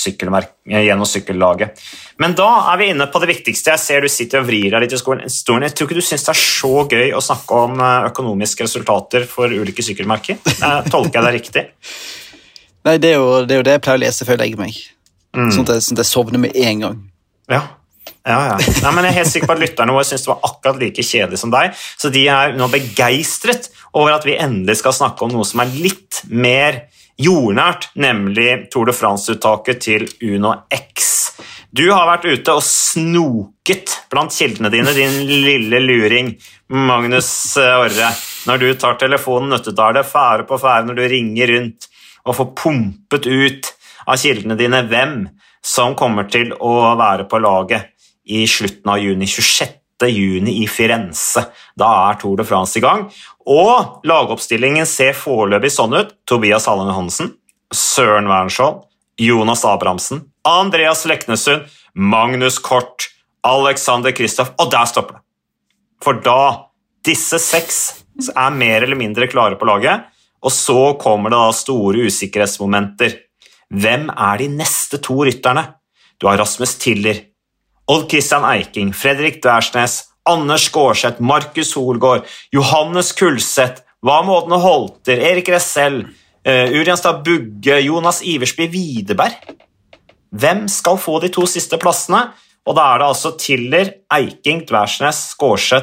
sykkellaget. Men da vi inne på det viktigste. Jeg ser du sitter og vrir deg litt i stolen. Jeg tror ikke du synes det så gøy å snakke om økonomiske resultater for ulike sykkelmerker. Tolker jeg det riktig? Nei, det jo det jeg pleier å lese før jeg legger meg. Sånn at jeg sovner med en gang. Ja. Nei, men jeg helt sikker på at lytterne våre synes det var akkurat like kjedelig som deg, så de nå begeistret over at vi endelig skal snakke om noe som litt mer jordnært, nemlig Tour de France-uttaket til Uno X. Du har vært ute og snoket blant kildene dine, din lille luring, Magnus Orre. Når du tar telefonen, da det fære på fære når du ringer rundt og får pumpet ut av kildene dine hvem som kommer til å være på laget i slutten av juni, 26. juni i Firenze. Da Tour de France i gang, og lagoppstillingen ser foreløpig sånn ut. Tobias Hallen Hansen, Søren Wernskjold, Jonas Abrahamsen, Andreas Leknesund, Magnus Kort, Alexander Kristoff, og der stopper det. For da, disse 6 mer eller mindre klare på laget, og så kommer det da store usikkerhetsmomenter. Hvem de neste 2 rytterne? Du har Rasmus Tiller, Odd Christian Eiking, Fredrik Dværsnes, Anders Gårdseth, Markus Holgaard, Johannes Kulseth, hva med Ådne Holter, Erik Ressel, Urianstad Bugge, Jonas Iversby Widerberg? Hvem skal få de 2 siste plassene? Og da det altså Tiller, Eiking, Dværsnes, Gårdseth,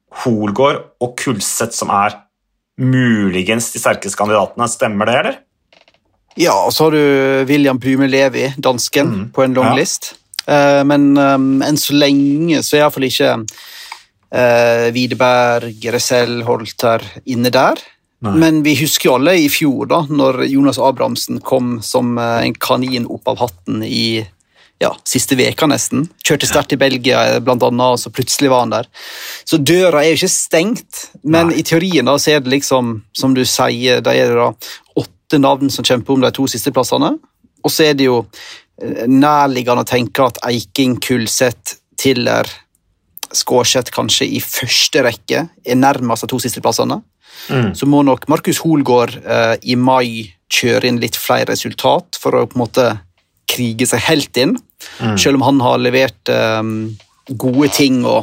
Holgaard og Kulseth som muligens de sterkeste kandidatene. Stemmer det, eller? Ja, og så har du William Blume Levi, dansken, på en long list. Men enn så lenge så I hvert fall ikke Widerberg, Gressel, Holter inne der. Nei. Men vi husker jo alle I fjor da, når Jonas Abrahamsen kom som en kanin opp av hatten I siste veka nesten. Kjørte sterkt I Belgia blant annet, og så plutselig var han der. Så døra jo ikke stengt, men Nei. I teorien da, så det liksom, som du sier, da det da 8 navn som kjemper om de 2 siste plassene, og så det jo nærliggende å tenke at Eiking, Kulseth, Tiller, Skårseth kanskje I første rekke nærmest de 2 siste plassene. Så må nok Markus Holgaard I mai kjøre inn litt flere resultat for å på en måte krige seg helt inn, selv om han har levert gode ting og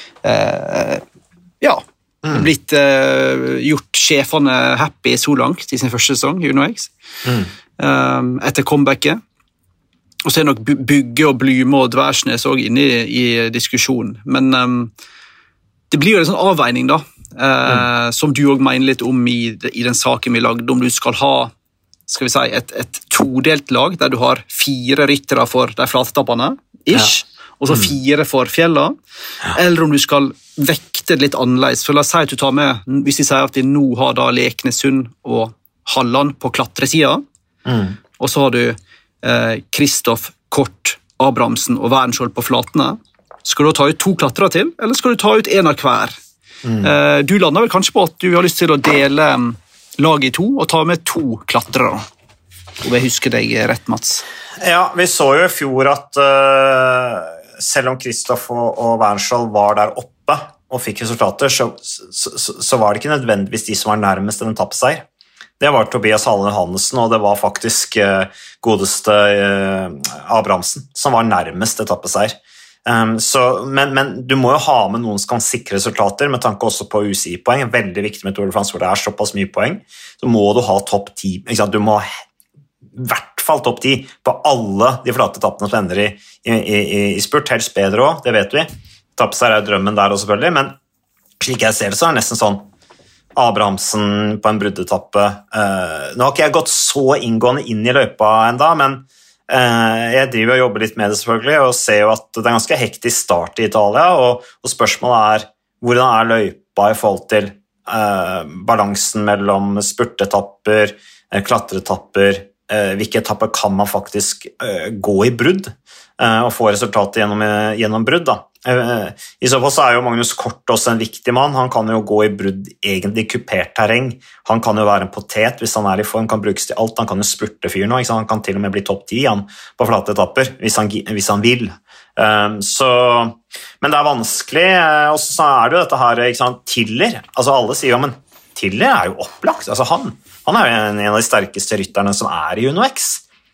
blitt gjort sjefene happy så langt I sin første sesong I UnoX etter comebacket. Og så nok Bygge og Blume og Dværsnes også inne I diskusjonen. Men det blir jo en sånn avveining da, som du også mener litt om I den saken vi lagde, om du skal ha skal vi si, et todelt lag, der du har 4 ryttere for de flatetappene, og så 4 for fjella, eller om du skal vekte det litt annerledes. For la oss si at du tar med, hvis vi sier at vi nå har da Leknesund og Halland på klatresida, og så har du Kristoff, Kort, Abrahamsen og Wernskjold på flatene. Skal du ta ut 2 klatrere til, eller skal du ta ut 1 av hver? Du lander vel kanskje på at du har lyst til å dele laget I 2 og ta med 2 klatrere. Om jeg husker deg rett, Mats. Ja, vi så jo I fjor at selv om Kristoff og Wernskjold var der oppe og fikk resultater, så var det ikke nødvendigvis de som var nærmest en etappeseier. Det var Tobias Hallen Johannessen, og det var faktisk godeste Abrahamsen som var nærmest etappeseier. Men du må jo ha med noen som kan sikre resultater, med tanke også på UCI-poeng. Veldig viktig med Tour de France, hvor det såpass mye poeng. Så må du ha topp 10. Ikke sant? Du må I hvert fall topp 10 på alle de flate etappene som ender I spurt. Helst bedre også, det vet vi. Etappeseier drømmen der også selvfølgelig, men slik jeg ser det så det nesten sånn Abrahamsen på en bruddetappe. Nå har ikke jeg gått så inngående inn I løypa enda, men jeg driver og jobber litt med det selvfølgelig, og ser jo at det ganske hektisk start I Italia, og spørsmålet hvordan løypa I forhold til balansen mellom spurtetapper, klatretapper, hvilke etapper kan man faktisk gå I brudd, og få resultatet gjennom brudd da. I så fall så jo Magnus Kort også en viktig mann. Han kan jo gå I brudd egentlig I kupert terreng. Han kan jo være en potet hvis han I form, kan brukes til alt. Han kan jo spurte fyr nå, ikke sant? Han kan til og med bli topp 10 på flate etapper hvis han vil. Men det vanskelig, og så det jo dette her, ikke sant? Tiller, altså alle sier jo, men Tiller jo opplagt. Altså han jo en av de sterkeste rytterne som I UnoX.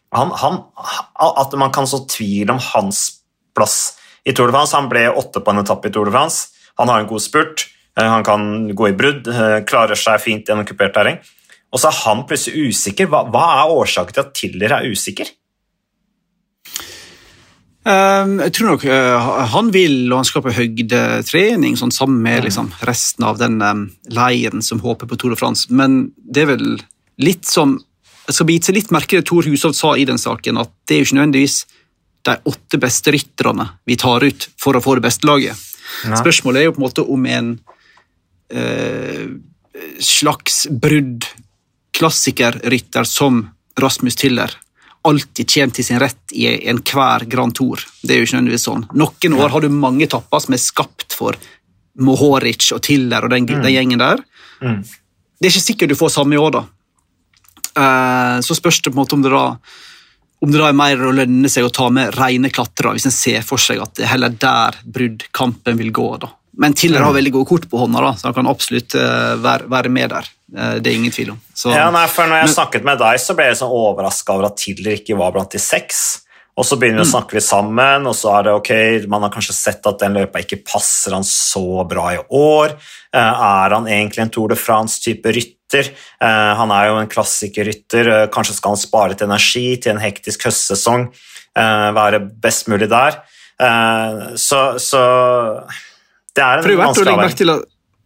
At man kan så tvil om hans plass I Tour de France. Han ble 8 på en etappe I Tour de France. Han har en god spurt, han kan gå I brudd, klarer seg fint gjennom kupert terreng. Og så han plutselig usikker. Hva årsaken til at Tiller usikker? Jeg tror nok han vil, og han skal på høydetrening sånn, sammen med liksom, resten av den leiren som håper på Tour de France. Men det vel litt som, jeg skal bite seg litt merke det Thor Hushovd sa I den saken, at det jo ikke nødvendigvis de 8 beste rytterne vi tar ut for å få det beste laget. Ja. Spørsmålet jo på en måte om en slags brudd klassikerrytter som Rasmus Tiller alltid kommer til sin rett I en hver Grand Tour. Det jo ikke nødvendigvis sånn. Noen år har du mange tapper som skapt for Mohoric og Tiller og den gjengen der. Det ikke sikkert du får samme I år da. Så spørs det på en måte om det da mer å lønne seg å ta med rene klatrere, hvis en ser for seg at det heller der bruddkampen vil gå da. Men Tiller har veldig gode kort på hånda da, så han kan absolutt være med der. Det ingen tvil om. Så, for når jeg snakket med deg, så ble jeg sånn overrasket over at Tiller ikke var blant de 6. Og så begynner vi å snakke litt sammen, og så det ok, man har kanskje sett at den løypa ikke passer han så bra I år. Han egentlig en Tour de France-type rytter? Han jo en klassikerrytter, kanskje skal han spare til energi til en hektisk høstsesong, være best mulig der. Så det en vanskelig avveining.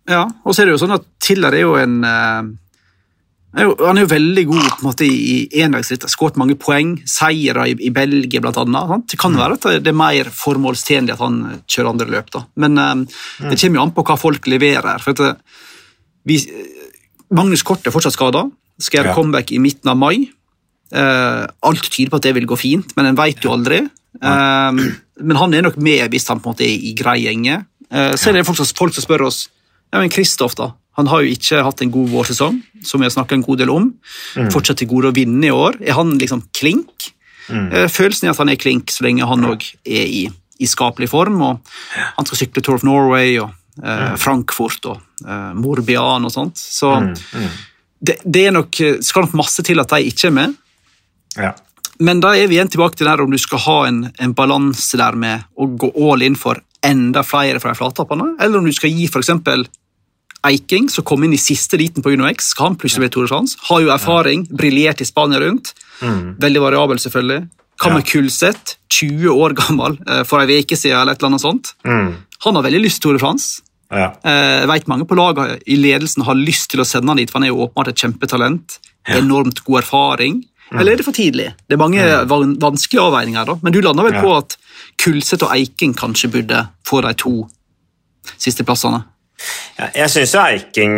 Ja, og så er det jo sånn at Tiller er jo han er jo veldig god på en måte i endagsritt, har skåret mange poeng, seier i Belgia blant annet. Sant? Det kan være at det er mer formålstjenlig at han kjører andre løp, da. Men det kommer jo an på hva folk leverer. For at Magnus Kort er fortsatt skadet, skal gjøre comeback i midten av mai. Alt tyder på at det vil gå fint, men en vet jo aldri. Men han er nok med hvis han på en måte er i grei gjenge. Så er det folk som spør oss, ja, men Kristoff da, han har jo ikke hatt en god vårsesong, som vi har snakket en god del om. Fortsatt til gode å vinne i år. Er han liksom klink? Følelsen er at han er klink så lenge han også er i skapelig form, og han skal sykle Tour of Norway og Frankfurt og Morbihan og sånt. Så det er nok, skal nok masse til at de ikke er med. Ja. Men da er vi igjen tilbake til der om du skal ha en balanse der med å gå all in for enda flere fra de flattappene, eller om du skal gi for eksempel Eiking, som kom inn i siste liten på UnoX, skal han plutselig bli Tour de France, har jo erfaring, briljert i Spania rundt, veldig variabel selvfølgelig. Kammer Kulseth, 20 år gammel, for en veke siden eller et eller annet sånt. Han har veldig lyst til Tour de France. Jeg vet mange på laget i ledelsen har lyst til å sende han dit, for han er jo åpenbart et kjempetalent, enormt god erfaring. Eller er det for tidlig? Det er mange vanskelige avveininger da, men du lander vel på at Kulseth og Eiking kanskje burde få de 2 siste plassene? Jeg synes jo Eiking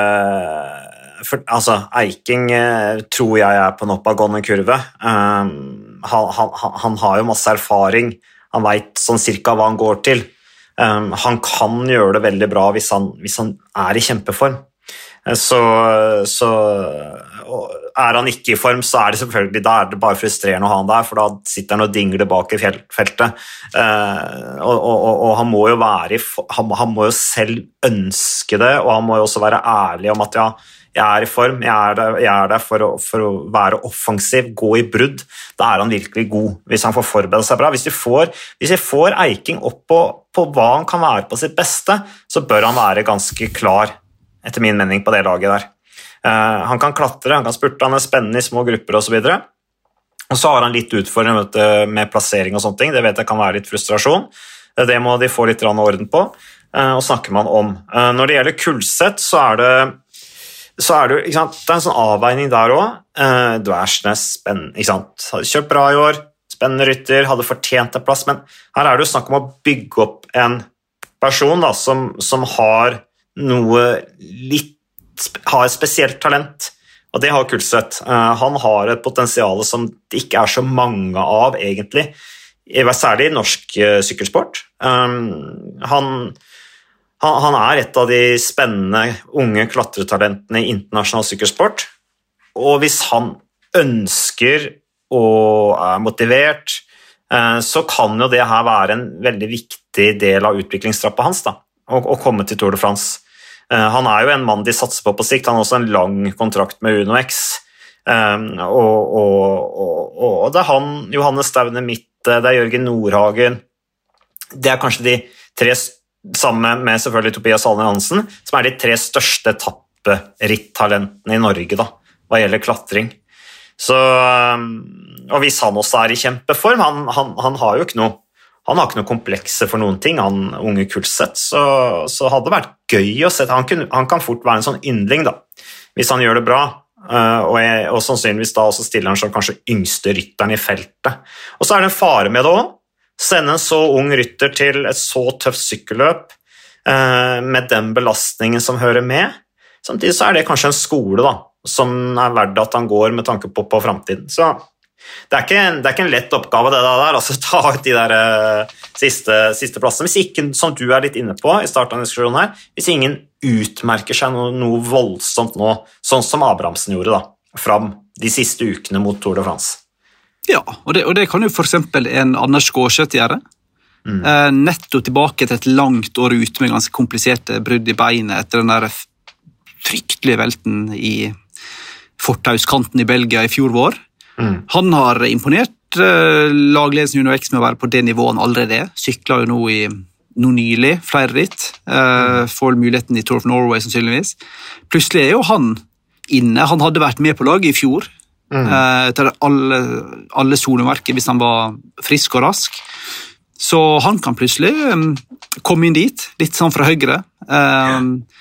Eiking tror jeg er på en oppadgående kurve. Han har jo masse erfaring, han vet sånn cirka hva han går til. Han kan gjøre det veldig bra hvis han er i kjempeform. Så er han ikke i form, så er det selvfølgelig da er det bare frustrerende å ha han der, for da sitter han og dingler bak i feltet. Og han må jo han må jo selv ønske det, og han må jo også være ærlig om at ja, jeg er i form, jeg er der for å være offensiv, gå i brudd. Da er han virkelig god hvis han får forberede seg bra. Hvis vi får Eiking opp på hva han kan være på sitt beste, så bør han være ganske klar, etter min mening, på det laget der. Han kan klatre, han kan spurte, han er spennende i små grupper og så videre. Og så har han litt utfordringer med plassering og sånne ting. Det vet jeg kan være litt frustrasjon. Det må de få litt orden på, og snakker man om. Når det gjelder Kulseth, så er det ikke sant? Det er en sånn avveining der også. Dværsnes, spennende, ikke sant? Hadde kjørt bra i år, spennende rytter, hadde fortjent en plass, men her er det jo snakk om å bygge opp en person da, som har noe har et spesielt talent, og det har Kulseth. Han har et potensial som det ikke er så mange av egentlig, særlig i norsk sykkelsport. Han er et av de spennende unge klatretalentene i internasjonal sykkelsport, og hvis han ønsker og er motivert, så kan jo det her være en veldig viktig del av utviklingstrappa hans da, å komme til Tour de France. Han er jo en mann de satser på sikt, han har også en lang kontrakt med UnoX, og det er han, Johannes Staune Mitte, det er Jørgen Nordhagen, det er kanskje de 3, sammen med selvfølgelig Tobias Alner Hansen, som er de 3 største etapperitttalentene i Norge da, hva gjelder klatring. Så, og hvis han også er i kjempeform, han har jo ikke noe, han har ikke noe komplekse for noen ting, han unge Kulseth, så hadde det vært gøy å se. Han kan fort være en sånn yndling da, hvis han gjør det bra, og sannsynligvis da også stiller han som kanskje yngste rytteren i feltet. Og så er det en fare med det også, sende en så ung rytter til et så tøft sykkelløp, med den belastningen som hører med. Samtidig så er det kanskje en skole da, som er verdt at han går med tanke på fremtiden. Så det er ikke en lett oppgave det der, altså ta ut de der siste plassene. Hvis ikke, som du er litt inne på i starten av diskusjonen her, hvis ingen utmerker seg noe voldsomt nå, sånn som Abrahamsen gjorde da, fram de siste ukene mot Tour de France. Ja, og det kan jo for eksempel en Anders Gårdseth gjøre. Nettopp tilbake til et langt år ute med ganske kompliserte brudd i beinet etter den der fryktelige velten i fortauskanten i Belgia i fjor vår. Han har imponert lagledelsen i UnoX med å være på det nivået han allerede er. Sykler jo nå nylig, flere ritt. Får muligheten i Tour of Norway sannsynligvis. Plutselig er jo han inne. Han hadde vært med på laget i fjor. Etter alle solemerker hvis han var frisk og rask. Så han kan plutselig komme inn dit, litt sånn fra høyre.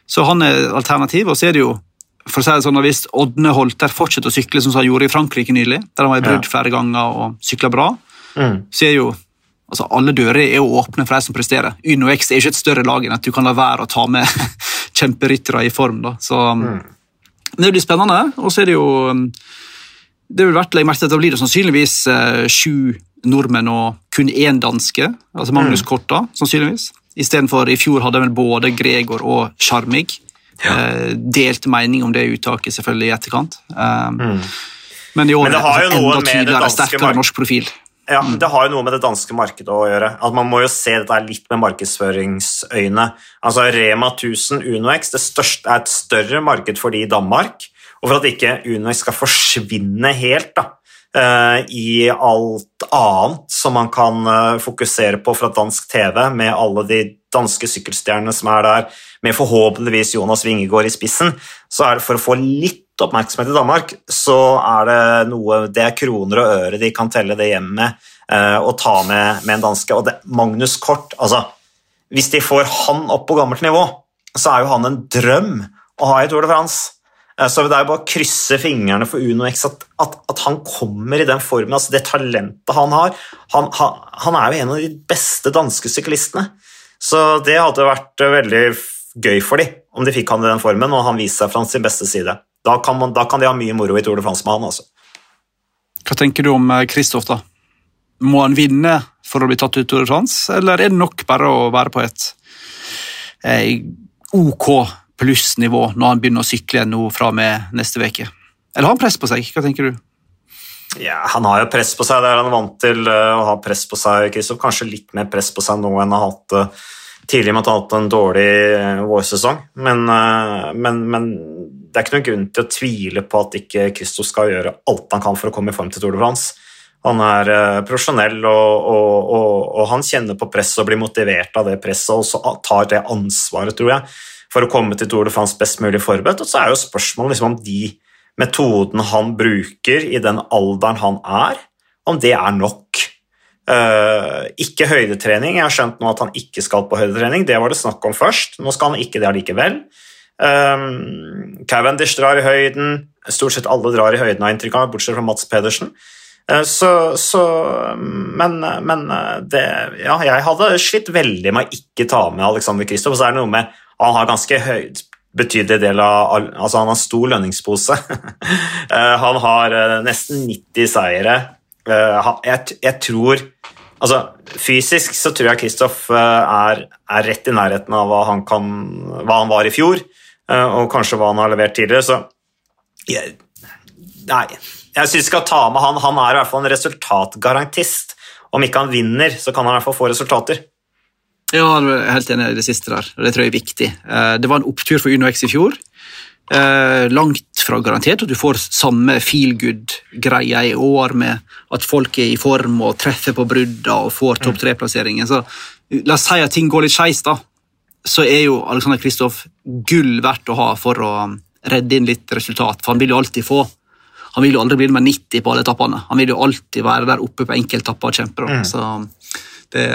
Så han alternativ, og så det jo, for å si det sånn, hvis Ådne Holter fortsetter å sykle som han gjorde i Frankrike nylig, der han var i brudd flere ganger og syklet bra, så jo, altså alle dører jo åpne for de som presterer. Uno X jo ikke et større lag enn at du kan la være å ta med kjemperyttere i form, da. Så det blir spennende, og så det jo, det vil vært, jeg merket at det blir det sannsynligvis 7 nordmenn og kun 1 danske, altså Magnus Korta, sannsynligvis. I stedet for i fjor hadde vel både Gregor og Charmig delt mening om det uttaket selvfølgelig i etterkant. Men i år det har jo noe enda med tydeligere, sterkere norsk profil. Ja, det har jo noe med det danske markedet å gjøre. At man må jo se dette litt med markedsføringsøyne. Altså Rema 1000 Uno X, det største, et større marked for de i Danmark, og for at ikke Uno X skal forsvinne helt da, i alt annet som man kan fokusere på fra dansk TV, med alle de danske sykkelstjernene som der, med forhåpentligvis Jonas Vingegaard i spissen, så det for å få litt oppmerksomhet i Danmark, så det noe, det kroner og øre de kan telle det hjemme med, og ta med en danske, og det, Magnus Kort, altså, hvis de får han opp på gammelt nivå, så jo han en drøm å ha i Tour de France. Så det jo bare å krysse fingrene for Uno X at han kommer i den formen, altså det talentet han har. Han jo en av de beste danske syklistene, så det hadde vært veldig gøy for dem om de fikk han i den formen, og han viser seg fra sin beste side. Da kan de ha mye moro i Tour de France med han. Altså. Hva tenker du om Kristoff da? Må han vinne for å bli tatt ut Tour de France, eller det nok bare å være på et OK plussnivå når han begynner å sykle nå fra med neste veke? Eller har han press på seg? Hva tenker du? Ja, han har jo press på seg, det han vant til å ha press på seg, Kristoff. Kanskje litt mer press på seg nå enn han har hatt tidlig med at han har hatt en dårlig vårsesong, men det ikke noen grunn til å tvile på at ikke Kristoff skal gjøre alt han kan for å komme i form til Tour de France. Han profesjonell, og han kjenner på press og blir motivert av det presset, og så tar det ansvaret, tror jeg, for å komme til Tour de France best mulig forberedt. Og så jo spørsmålet liksom, om de metodene han bruker i den alderen han om det nok. Ikke høydetrening. Jeg har skjønt nå at han ikke skal på høydetrening. Det var det snakk om først. Nå skal han ikke det allikevel. Cavendish drar i høyden. Stort sett alle drar i høyden av inntrykk av, bortsett fra Mats Pedersen. Men det, ja, jeg hadde slitt veldig med å ikke ta med Alexander Kristoff, og så det noe med han har ganske betydelig del av, altså han har stor lønningspose. Han har nesten 90 seire. Jeg tror, altså fysisk så tror jeg Kristoff rett i nærheten av hva han var i fjor, og kanskje hva han har levert tidligere, så jeg synes ikke å ta med han i hvert fall en resultatgarantist. Om ikke han vinner, så kan han i hvert fall få resultater. Ja, jeg helt enig i det siste der, og det tror jeg viktig. Det var en opptur for Uno X i fjor, langt fra garantert, og du får samme feel-good-greie i år med at folk i form og treffer på brudda og får topp 3-plasseringen. Så la oss si at ting går litt skeis da, så jo Alexander Kristoff gull verdt å ha for å redde inn litt resultat, for han vil jo alltid få. Han vil jo aldri bli med 90 på alle etappene. Han vil jo alltid være der oppe på enkelttapper og kjemper. Så det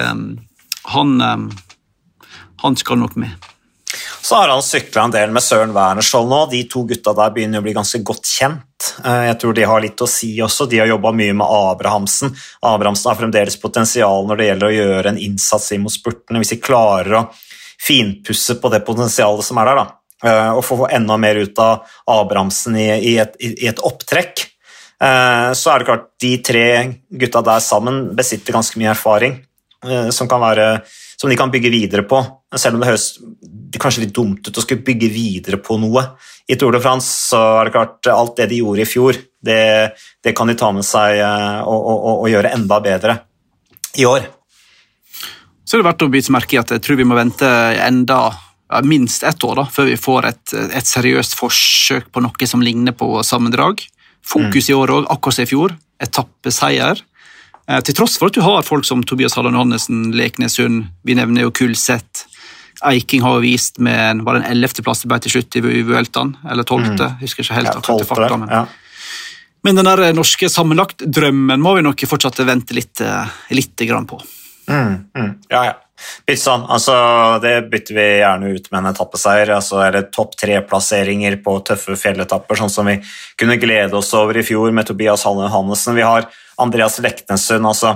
han skal nok med. Så har han syklet en del med Søren Wernerskjold nå. De to gutta der begynner å bli ganske godt kjent. Jeg tror de har litt å si også. De har jobbet mye med Abrahamsen. Abrahamsen har fremdeles potensial når det gjelder å gjøre en innsats inn mot spurtene. Hvis de klarer å finpusse på det potensialet som der da, og få enda mer ut av Abrahamsen i et opptrekk, så det klart de 3 gutta der sammen besitter ganske mye erfaring som de kan bygge videre på, selv om det høres kanskje litt dumt ut å skulle bygge videre på noe. I Tour de France så det klart alt det de gjorde i fjor, det kan de ta med seg og gjøre enda bedre i år. Så det verdt å bite merke i at jeg tror vi må vente minst 1 år da, før vi får et seriøst forsøk på noe som ligner på sammendrag. Fokus i år også, akkurat som i fjor, etappeseier. Til tross for at du har folk som Tobias Halland Johannessen, Leknesund, vi nevner jo Kulseth, Eiking har vist med var den 11. plass det ble til slutt i Vueltaen, eller 12. Husker ikke helt akkurat til fakta. Men den der norske sammenlagt drømmen må vi nok fortsatt vente litt grann på. Ja. Bytson, altså det bytter vi gjerne ut med en etappeseier, altså er det topp 3-plasseringer på tøffe fjelletapper, sånn som vi kunne glede oss over i fjor med Tobias Hannessen. Vi har Andreas Leknessund, altså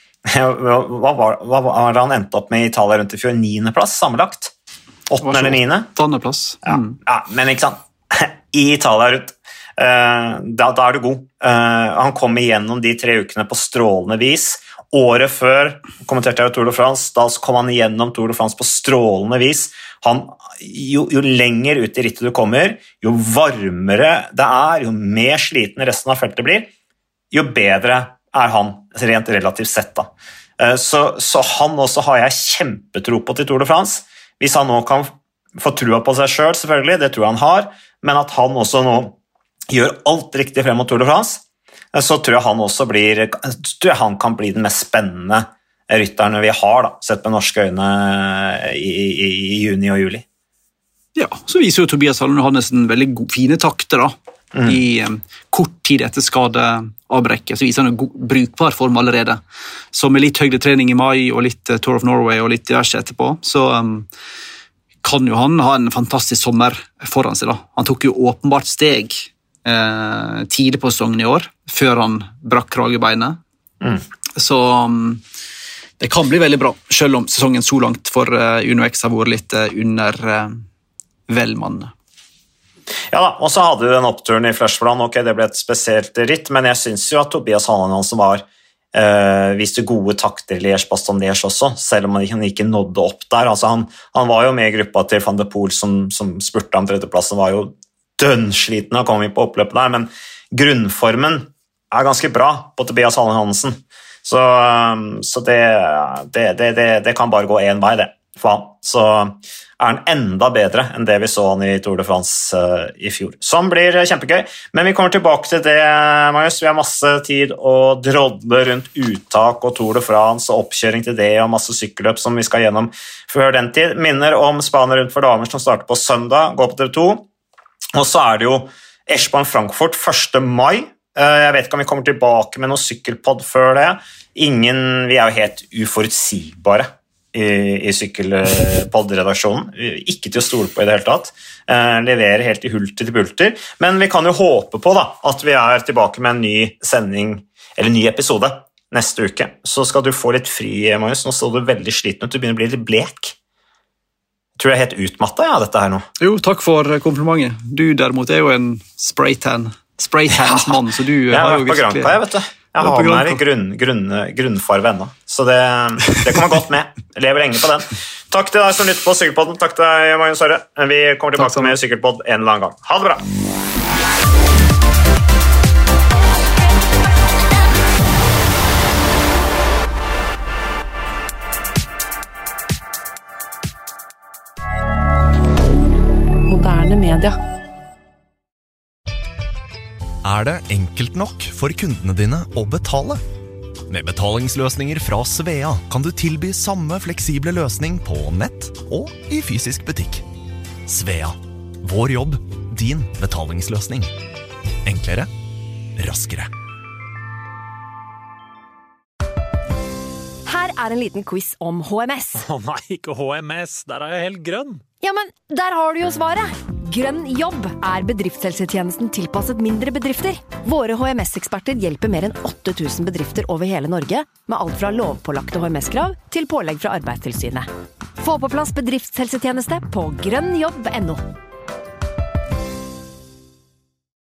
hva var det han endte opp med i Italia rundt i fjor? 9. plass sammenlagt? 8. eller 9? 8. plass. Ja, men ikke sant? I Italia rundt, da er du god. Han kom igjennom de 3 ukene på strålende vis. Året før kommenterte jeg Tour de France, da kom han igjennom Tour de France på strålende vis. Jo lenger ut i rittet du kommer, jo varmere det er, jo mer sliten resten av feltet blir, jo bedre er han, rent relativt sett da. Så han også har jeg kjempetro på til Tour de France. Hvis han nå kan få trua på seg selv, selvfølgelig, det tror jeg han har, men at han også nå gjør alt riktig frem mot Tour de France, så tror jeg han også han kan bli den mest spennende rytteren vi har, da, sett med norske øyne i juni og juli. Ja, så viser jo Tobias Hannessen veldig fine takter da, i kort tid etter skadeavbrekket, så viser han en brukbar form allerede. Så med litt høydetrening i mai og litt Tour of Norway og litt diverse etterpå, så kan jo han ha en fantastisk sommer foran seg da. Han tok jo åpenbart steg tidlig på sesongen i år, før han brakk kragebeinet. Så det kan bli veldig bra, selv om sesongen så langt for UnoX har vært litt under velmann. Ja da, og så hadde du den oppturen i Flashplan, ok, det ble et spesielt ritt, men jeg synes jo at Tobias Hannessen viste gode takter i Liège-Bastogne-Liège også, selv om han ikke nådde opp der. Altså han var jo med i gruppa til Van de Poel som spurte om tredjeplassen, var jo dønnsliten å komme inn på oppløpet der, men grunnformen er ganske bra på Tobias Hannessen, så det kan bare gå en vei det, for han. Så er han enda bedre enn det vi så han i Tour de France i fjor. Som blir kjempegøy, men vi kommer tilbake til det, Marius. Vi har masse tid å drodle rundt uttak og Tour de France og oppkjøring til det og masse sykkelløp som vi skal gjennom før den tid. Minner om Spania rundt for damer som starter på søndag, går på TV2. Og så er det jo Eschborn-Frankfurt 1. mai. Jeg vet ikke om vi kommer tilbake med noen sykkelpodd før det. Vi er jo helt uforutsigbare i sykkelpodd-redaksjonen, ikke til å stole på i det hele tatt, leverer helt i hulter til bulter, men vi kan jo håpe på da, at vi er tilbake med en ny sending, eller ny episode neste uke, så skal du få litt fri, Marius. Nå så du veldig sliten ut, du begynner å bli litt blek. Jeg tror jeg er helt utmattet, dette her nå. Jo, takk for komplimentet. Du derimot er jo en spraytans mann, så du har jo virkelig... Jeg har vært på Granca, jeg vet du. Jeg har den her i grunnfarve ennå, så det kommer godt med. Jeg lever lenge på den. Takk til deg som lytter på Sykkelpodden. Takk til deg, Magnus Høre. Vi kommer tilbake med Sykkelpodd en eller annen gang. Ha det bra! Moderne media. Er det enkelt nok for kundene dine å betale? Med betalingsløsninger fra Svea kan du tilby samme fleksible løsning på nett og i fysisk butikk. Svea. Vår jobb, din betalingsløsning. Enklere, raskere. Her er en liten quiz om HMS. Nei, ikke HMS. Der er jeg helt grønn. Ja, men der har du jo svaret. Grønn jobb er bedriftshelsetjenesten tilpasset mindre bedrifter. Våre HMS-eksperter hjelper mer enn 8000 bedrifter over hele Norge med alt fra lovpålagte HMS-krav til pålegg fra Arbeidstilsynet. Få på plass bedriftshelsetjeneste på grønnjobb.no.